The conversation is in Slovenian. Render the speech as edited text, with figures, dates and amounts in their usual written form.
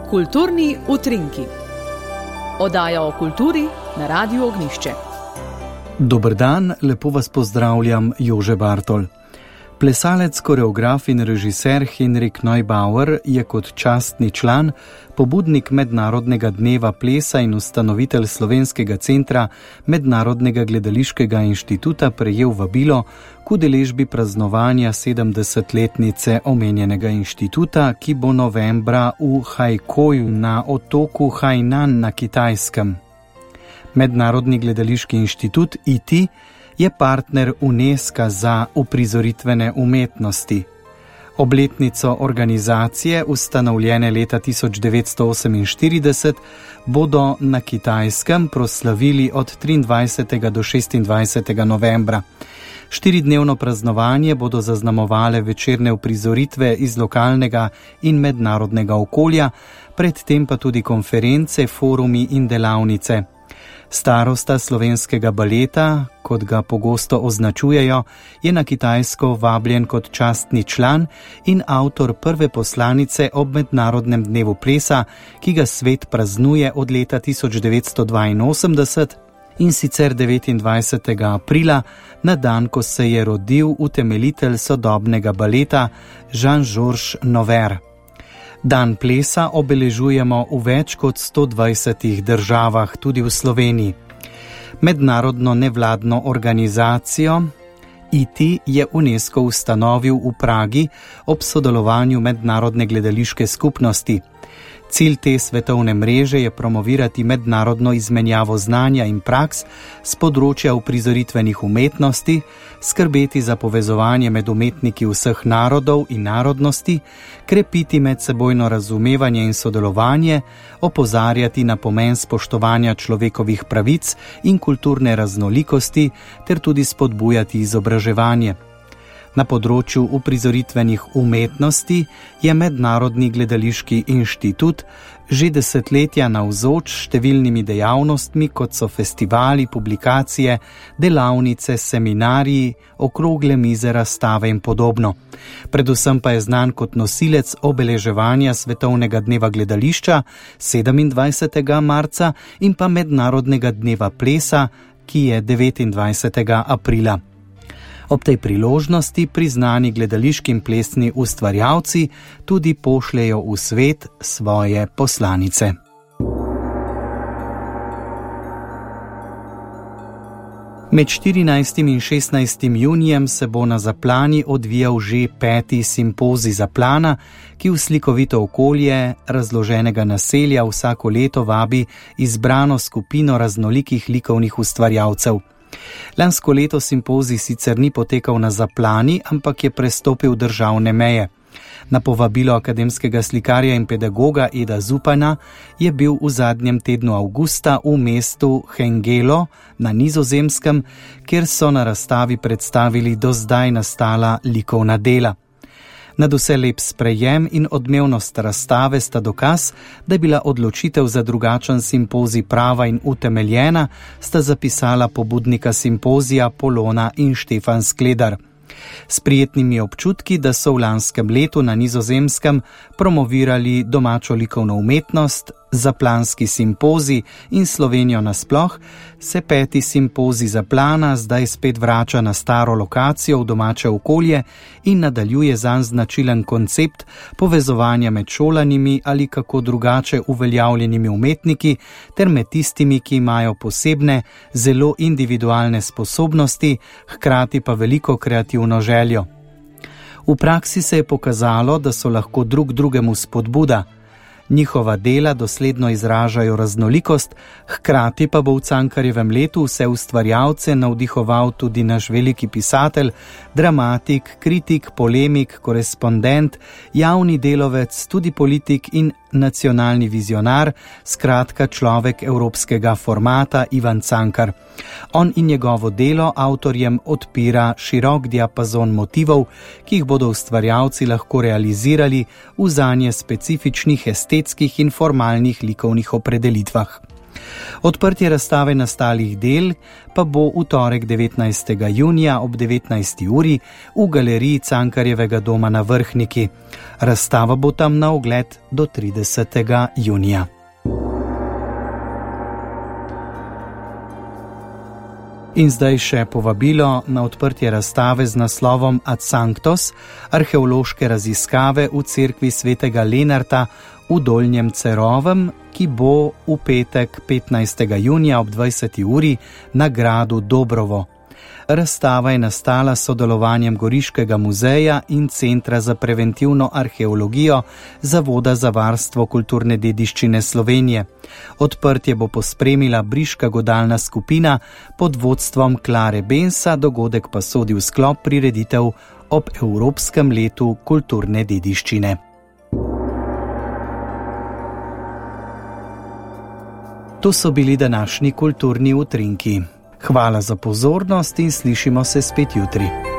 Kulturni utrinki. Oddaja o kulturi na Radiu Ognjišče. Dober dan, lepo vas pozdravljam, Jože Bartol. Plesalec, koreograf in režiser Henrik Neubauer je kot častni član, pobudnik Mednarodnega dneva plesa in ustanovitelj Slovenskega centra Mednarodnega gledališkega inštituta prejel vabilo k udeležbi praznovanja 70-letnice omenjenega inštituta, ki bo novembra v Hajkoju na otoku Hainan na Kitajskem. Mednarodni gledališki inštitut IT je partner UNESCO za uprizoritvene umetnosti. Obletnico organizacije, ustanovljene leta 1948, bodo na Kitajskem proslavili od 23. do 26. novembra. 4-dnevno praznovanje bodo zaznamovale večerne uprizoritve iz lokalnega in mednarodnega okolja, predtem pa tudi konference, forumi in delavnice. Starosta slovenskega baleta, kot ga pogosto označujejo, je na Kitajsko vabljen kot častni član in avtor prve poslanice ob Mednarodnem dnevu plesa, ki ga svet praznuje od leta 1982 in sicer 29. aprila, na dan, ko se je rodil utemeljitelj sodobnega baleta Jean-Georges Noverre. Dan plesa obeležujemo v več kot 120 državah, tudi v Sloveniji. Mednarodno nevladno organizacijo IT je UNESCO ustanovil v Pragi ob sodelovanju Mednarodne gledališke skupnosti. Cilj te svetovne mreže je promovirati mednarodno izmenjavo znanja in praks z področja uprizoritvenih umetnosti, skrbeti za povezovanje med umetniki vseh narodov in narodnosti, krepiti medsebojno razumevanje in sodelovanje, opozarjati na pomen spoštovanja človekovih pravic in kulturne raznolikosti ter tudi spodbujati izobraževanje. Na področju uprizoritvenih umetnosti je Mednarodni gledališki inštitut že desetletja navzoč številnimi dejavnostmi, kot so festivali, publikacije, delavnice, seminariji, okrogle mize, razstave in podobno. Predvsem pa je znan kot nosilec obeleževanja Svetovnega dneva gledališča 27. marca in pa Mednarodnega dneva plesa, ki je 29. aprila. Ob tej priložnosti priznani gledališki in plesni ustvarjalci tudi pošljejo v svet svoje poslanice. Med 14. in 16. junijem se bo na Zaplani odvijal že 5. simpozij Zaplana, ki v slikovito okolje razloženega naselja vsako leto vabi izbrano skupino raznolikih likovnih ustvarjalcev. Lansko leto simpozij sicer ni potekal na Zaplani, ampak je prestopil državne meje. Na povabilo akademskega slikarja in pedagoga Eda Zupana je bil v zadnjem tednu avgusta v mestu Hengelo na Nizozemskem, kjer so na razstavi predstavili do zdaj nastala likovna dela. Nadvse lep sprejem in odmevnost razstave sta dokaz, da je bila odločitev za drugačen simpozij prava in utemeljena, sta zapisala pobudnika simpozija Polona in Štefan Skledar. S prijetnimi občutki, da so v lanskem letu na Nizozemskem promovirali domačo likovno umetnost, zaplanski simpozij in Slovenijo nasploh, se 5. simpozij Zaplana zdaj spet vrača na staro lokacijo v domače okolje in nadaljuje zanj značilen koncept povezovanja med šolanimi ali kako drugače uveljavljenimi umetniki ter med tistimi, ki imajo posebne, zelo individualne sposobnosti, hkrati pa veliko kreativno željo. V praksi se je pokazalo, da so lahko drug drugemu spodbuda. Njihova dela dosledno izražajo raznolikost, hkrati pa bo v Cankarjevem letu vse ustvarjalce navdihoval tudi naš veliki pisatelj, dramatik, kritik, polemik, korespondent, javni delovec, tudi politik in nacionalni vizionar, skratka človek evropskega formata Ivan Cankar. On in njegovo delo avtorjem odpira širok diapazon motivov, ki jih bodo ustvarjalci lahko realizirali v zanje specifičnih estetskih in formalnih likovnih opredelitvah. Odprtje razstave nastalih del pa bo v torek 19. junija ob 19. uri v galeriji Cankarjevega doma na Vrhniki. Razstava bo tam na ogled do 30. junija. In zdaj še povabilo na odprtje razstave z naslovom Ad Sanctos, arheološke raziskave v cerkvi svetega Lenarta v Dolnjem Cerovem, ki bo v petek 15. junija ob 20. uri na gradu Dobrovo. Razstava je nastala s sodelovanjem Goriškega muzeja in Centra za preventivno arheologijo Zavoda za varstvo kulturne dediščine Slovenije. Odprtje bo pospremila Briška godalna skupina pod vodstvom Klare Bensa, dogodek pa sodi v sklop prireditev ob Evropskem letu kulturne dediščine. To so bili današnji kulturni utrinki. Hvala za pozornost in slišimo se spet jutri.